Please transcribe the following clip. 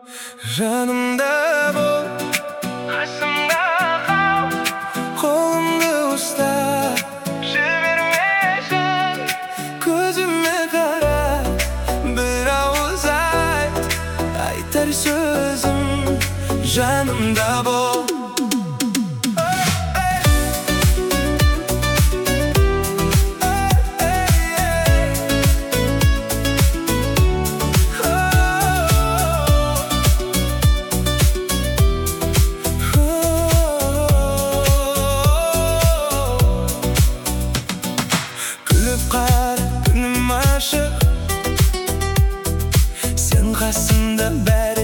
Жанымда бол, қасымда қал, қолымды ұста, жіберме жан. Көзіме қара, бір ауыз айт, айтар сөзім, жанымда бол. Күнім ашық, сен қасымда бәрі